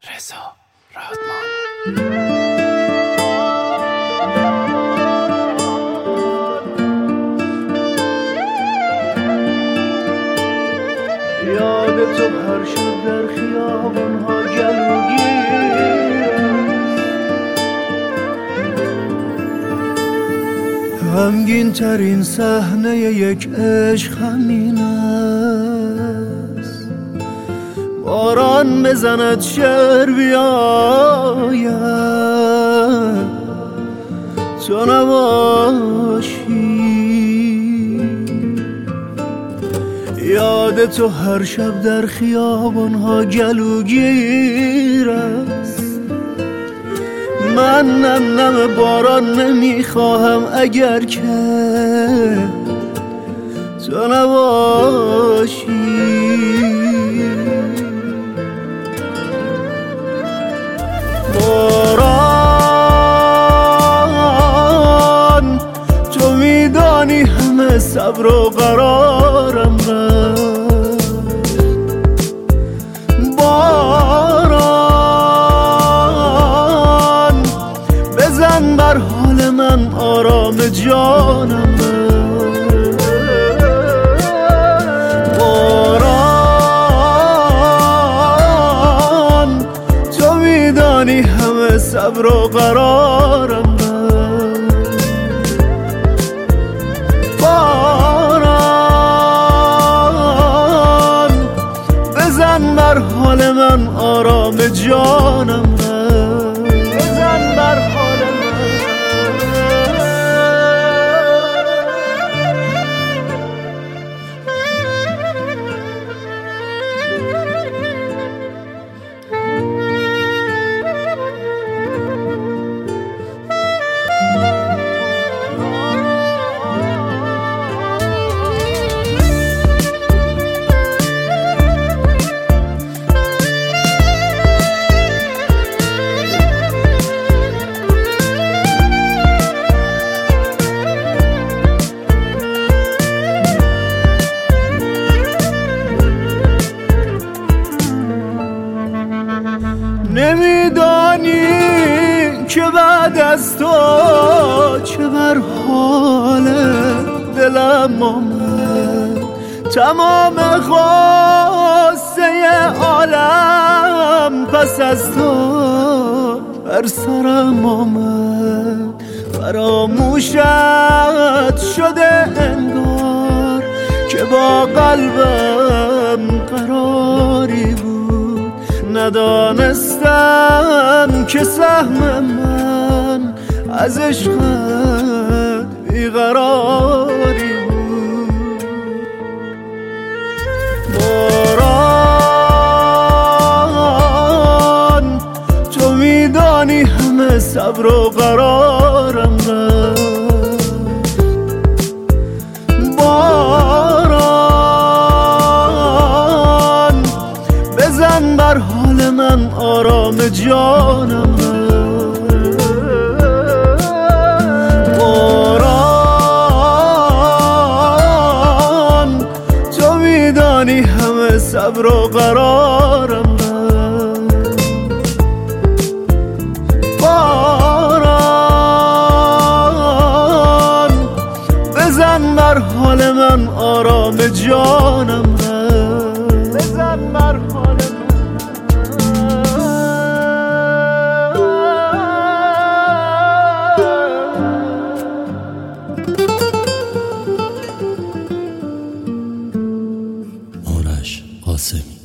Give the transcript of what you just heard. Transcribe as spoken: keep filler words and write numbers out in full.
رضا رادمان. یاد تو هر شب در خیابان‌ها گلوگیر، غمگین ترین صحنه یک عشق همین است. باران بزند شعر بیاید تو نباشی. یاد تو هر شب در خیابان‌ها گلوگیر است. من نم نم باران نمیخواهم اگر که تو نباشی. باران تو میدانی همه صبر و قرارم رفت. باران بزن بر حال من آرام جانم رفت. باران تو میدانی همه صبر و قرارم رفت. باران بزن بر حال من آرام جانم رفت. بزن بر حال من. نمیدانی که بعد از تو چه بر حال دلم آمد. تمام غصه عالم پس از تو بر سرم آمد. فراموشت شده انگار که با قلبم قراری بود. ندانستم که سهم من از عشقت بیقراری بود. باران تو میدانی همه صبر و قرارم رفت. باران بزن بر حال من آرام جانم رفت. باران تو میدانی همه صبر و قرارم رفت. باران بزن بر حال من آرام جانم رفت. بزن بر حال من. آرش قاسمی.